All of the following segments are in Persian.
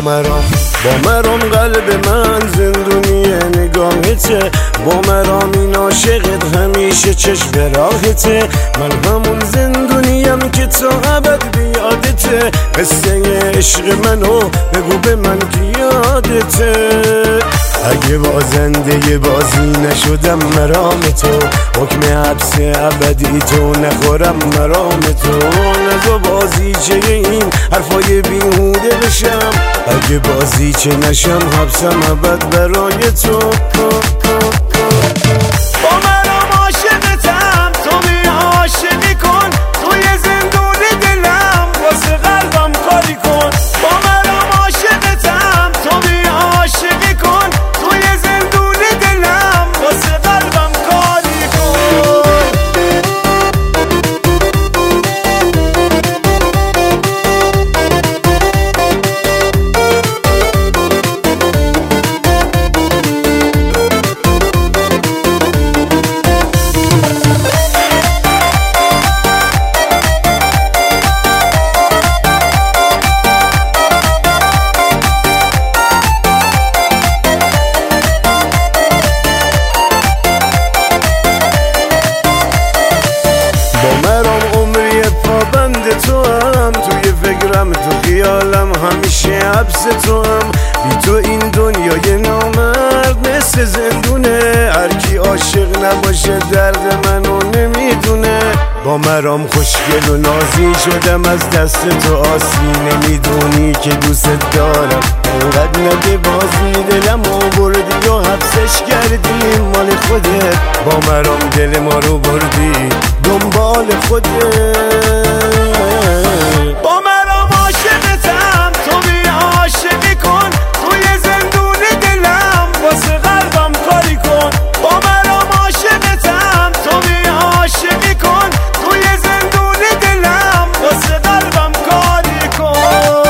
مرام قلب من زندونی نگاهته، با مرام این عاشقت همیشه چشم به راهته. من همون زندونیم که تا ابد بیادته، قصه عشق منو بگو به من که یادته. اگه بازنده بازی نشدم مرام تو، حکم حبس ابدی تو نخورم مرام تو. نزا بازی چه این حرفای بیهوده بشم، اگه بازی چه نشم حبسم ابد برای تو. با مرام عاشقتم، تو می عاشقی کن، توی زندون دلم واسه قلبم کاری کن. با مرام عاشقتم، تو می عاشقی کن، توی زندون دلم واسه قلبم کاری کن. تو هم توی فکرم، تو خیالم همیشه حبس تو هم. بی تو این دنیای نامرد مثل زندونه، هر کی عاشق نباشه درد منو نمیدونه. با مرام خوشگل و نازی شدم، از دست تو آسی نمیدونی که دوست دارم. اونقدر نده بازی دلم بردی و حبسش کردی مال خودت. با مرام دل ما رو بردی دنبال خودت. با مرام عاشقتم، تو می عاشقی کن، توی زندون دلم واسه قلبم کاری کن. با مرام عاشقتم، تو می عاشقی کن، توی زندون دلم واسه قلبم کاری کن.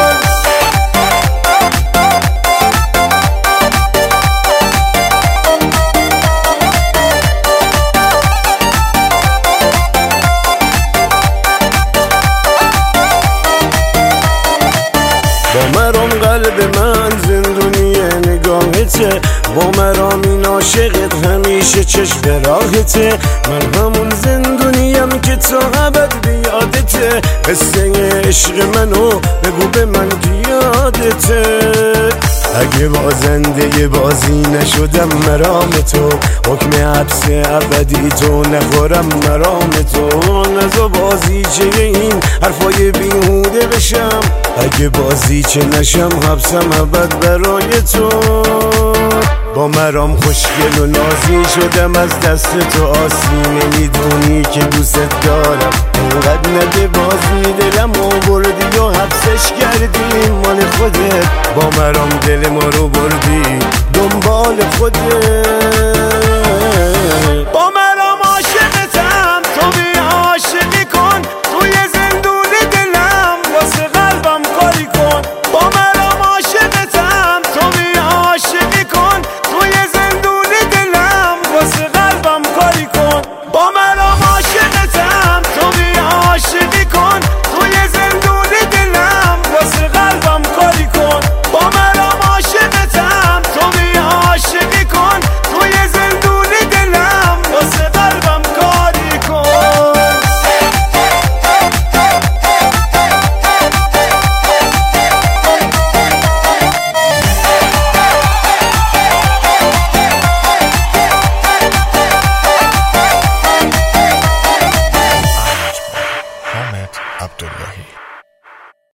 با مرام قلب من زندونی نگاهته، با مرام این عاشقت همیشه چشم به راهته. من همون زندونیم که تا ابد بیادته، قصه عشق منو بگو به من که یادته. اگه بازنده بازی نشدم مرام تو، حکم حبس ابدی تو نخورم مرام تو. نزا بازی چه این حرفای بیهوده بشم، اگه بازی چه نشم حبسم ابد برای تو. با مرام خوشگل و نازی شدم، از دست تو آسی نمیدونی که دوست دارم. اونقدر نده بازی دلم بردی و حبسش کردی مال خودت. با مرام دل ما رو بردی دنبال خودت.